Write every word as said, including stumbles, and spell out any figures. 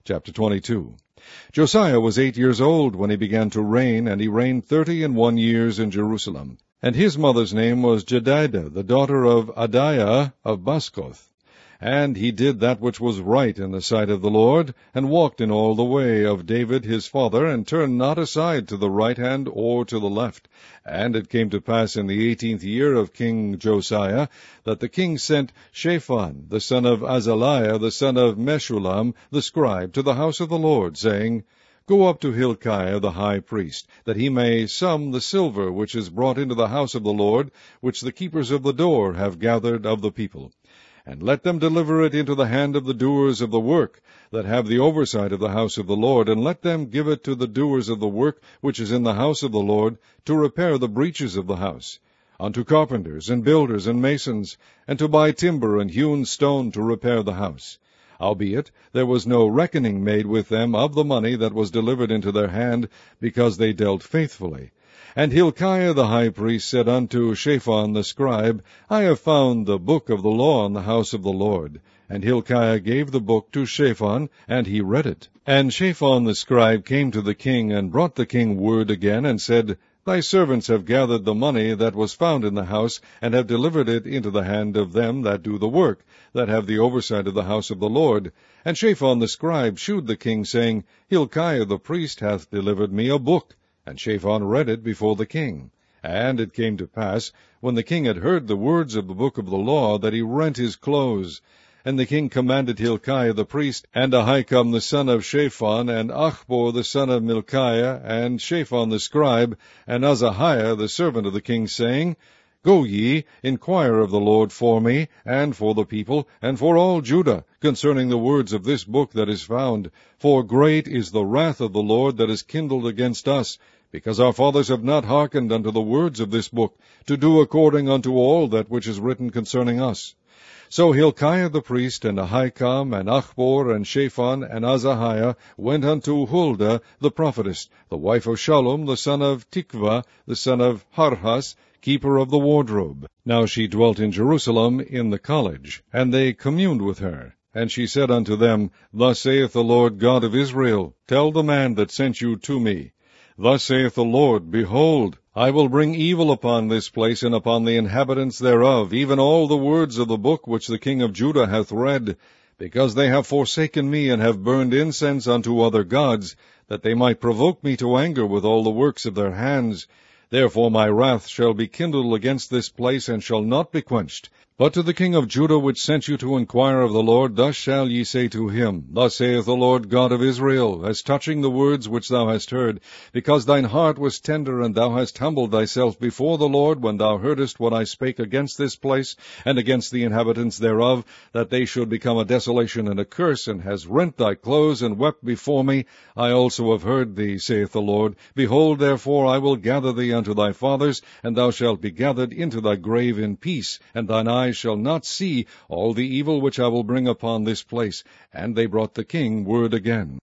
Chapter twenty-two. Josiah was eight years old when he began to reign, and he reigned thirty and one years in Jerusalem. And his mother's name was Jedidah, the daughter of Adiah of Bascoth. And he did that which was right in the sight of the Lord, and walked in all the way of David his father, and turned not aside to the right hand or to the left. And it came to pass in the eighteenth year of King Josiah, that the king sent Shaphan, the son of Azaliah, the son of Meshullam, the scribe, to the house of the Lord, saying, Go up to Hilkiah the high priest, that he may sum the silver which is brought into the house of the Lord, which the keepers of the door have gathered of the people. And let them deliver it into the hand of the doers of the work, that have the oversight of the house of the Lord, and let them give it to the doers of the work which is in the house of the Lord, to repair the breaches of the house, unto carpenters, and builders, and masons, and to buy timber and hewn stone to repair the house. Howbeit, there was no reckoning made with them of the money that was delivered into their hand, because they dealt faithfully. And Hilkiah the high priest said unto Shaphan the scribe, I have found the book of the law in the house of the Lord. And Hilkiah gave the book to Shaphan, and he read it. And Shaphan the scribe came to the king, and brought the king word again, and said, Thy servants have gathered the money that was found in the house, and have delivered it into the hand of them that do the work, that have the oversight of the house of the Lord. And Shaphan the scribe shewed the king, saying, Hilkiah the priest hath delivered me a book. And Shaphan read it before the king. And it came to pass, when the king had heard the words of the book of the law, that he rent his clothes. And the king commanded Hilkiah the priest, and Ahikam the son of Shaphan, and Achbor the son of Milchiah, and Shaphan the scribe, and Azahiah the servant of the king, saying, Go ye, inquire of the Lord for me, and for the people, and for all Judah, concerning the words of this book that is found. For great is the wrath of the Lord that is kindled against us, because our fathers have not hearkened unto the words of this book, to do according unto all that which is written concerning us. So Hilkiah the priest, and Ahikam, and Achbor, and Shaphan, and Azahiah, went unto Huldah the prophetess, the wife of Shallum, the son of Tikvah, the son of Harhas, keeper of the wardrobe. Now she dwelt in Jerusalem in the college, and they communed with her. And she said unto them, Thus saith the Lord God of Israel, Tell the man that sent you to me, Thus saith the Lord, Behold, I will bring evil upon this place, and upon the inhabitants thereof, even all the words of the book which the king of Judah hath read, because they have forsaken me, and have burned incense unto other gods, that they might provoke me to anger with all the works of their hands. Therefore my wrath shall be kindled against this place, and shall not be quenched. But to the king of Judah, which sent you to inquire of the Lord, thus shall ye say to him, Thus saith the Lord God of Israel, as touching the words which thou hast heard, because thine heart was tender, and thou hast humbled thyself before the Lord, when thou heardest what I spake against this place, and against the inhabitants thereof, that they should become a desolation and a curse, and hast rent thy clothes, and wept before me, I also have heard thee, saith the Lord. Behold, therefore, I will gather thee unto thy fathers, and thou shalt be gathered into thy grave in peace, and thine eyes shall not see all the evil which I will bring upon this place. And they brought the king word again.